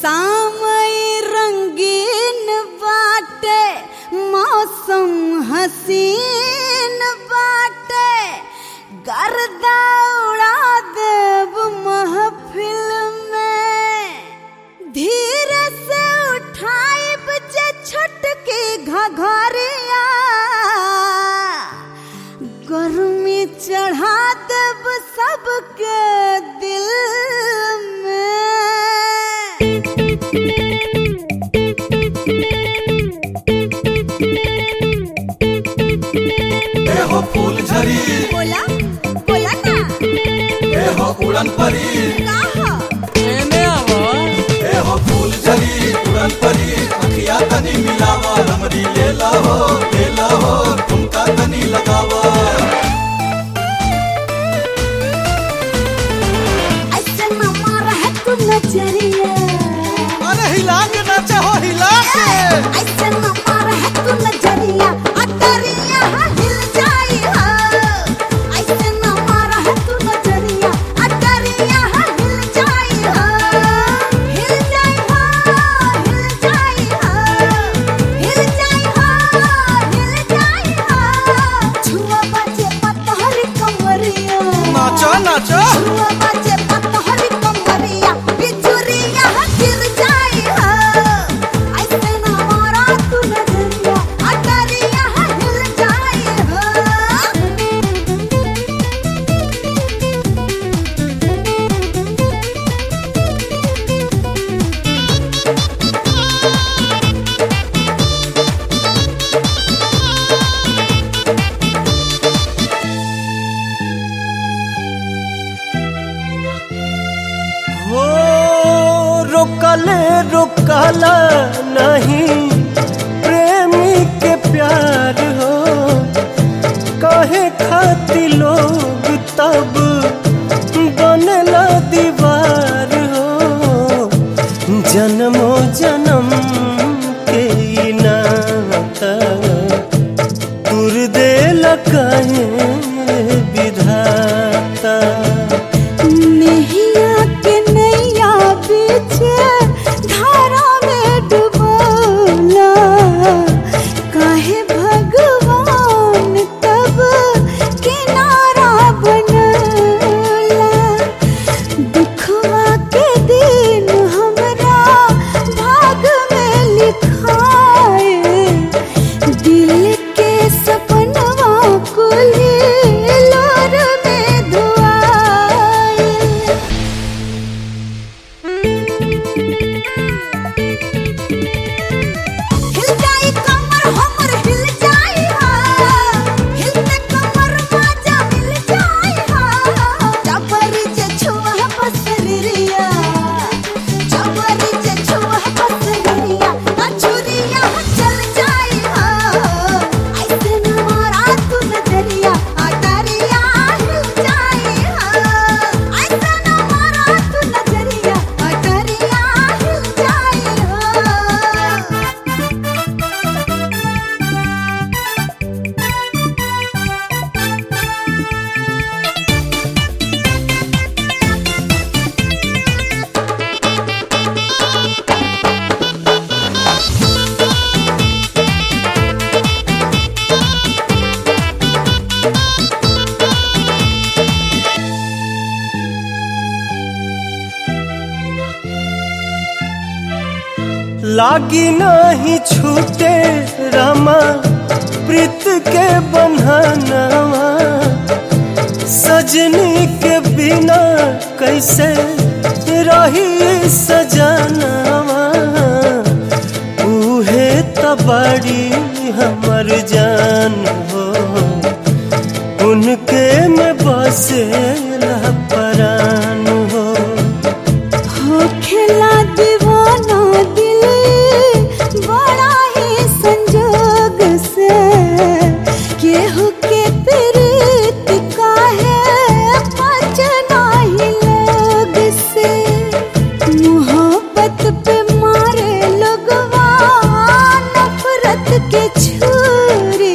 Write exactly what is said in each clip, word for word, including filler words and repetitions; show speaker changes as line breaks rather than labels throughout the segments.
सामय रंगीन बाटे, मौसम हसीन बाटे, गर्दा उड़ा देव महफिल में। धीरे से उठाइब जे छटकी घघरिया, गर्मी चढ़ा देव सबके दिल में।
ए हो फूल झरी,
बोला बोला ना,
ए हो उड़न परी,
का हो?
एने आवा।
ए हो फूल झरी उड़न परी, अखिया तनी मिलावा, हमरी लेला हो लेला हो, ठुमका तनी लगावा।
ऐसे न मारा है तू नजरिया,
अरे हिला के नाचे हो, हिला के।
ऐसे न मारा है तू नजरिया, अटरिया हिल जाई हो। ऐसे न मारा है तू नजरिया, अटरिया हिल जाई हो। हिल जाई हो, हिल जाई हो, हिल जाई हो, हिल जाई हो। छुआ बजे पतहर कमरिया,
नाचो नाचो।
छुआ बजे पतहर कमरिया, बिजुरिया गिर जाई हो। ऐसे न मारा तू नजरिया, अटरिया हिल जाई हो।
हो रोकले रोकला नहीं प्रेमी के प्यार हो, कहे खाती लोग तब बनेला दीवार हो। जन्मों जन्म के ई नाता तुर देला कहे विधाता।
नैया के नैया पीछे धारा में डुबोला, काहे भगवान तब किनारा बनला। दुखवा के दिन हमरा भाग में लिखाए, दिल के सपनवा कुल लोर में धुआए। हिल जाई कमर हमर हिल जाई हा, हिलते कमर माजा मिल जाई हा। जबरी जे छुआ पसरिया, जबरी जे छुआ पसरिया, अछुरिया चल जाई हा। ऐसे न मारा तू नजरिया, अटरिया हिल जाई हा। ऐसे न मारा तू नजरिया, अटरिया हिल जाई हा।
लागी नहीं छूटे रामा प्रीत के बंधनवा, सजनी के बिना कैसे रही सजनवा। उहे तबाड़ी हमर जान हो, उनके में बसेला परान हो।
हो खेला दीवाना दिल बड़ा ही संजोग से, केहू के प्रीत काहे बचना ही लोग से। मोहब्बत पे मारे लोगवा नफरत के छुरी,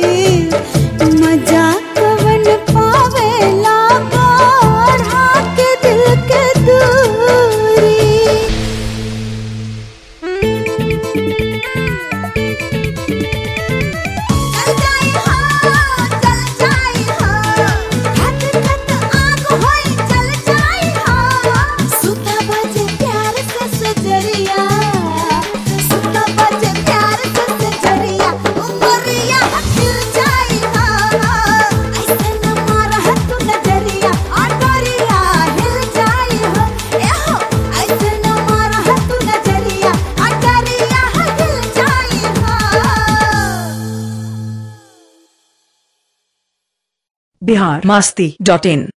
बिहार मस्ती डॉट इन।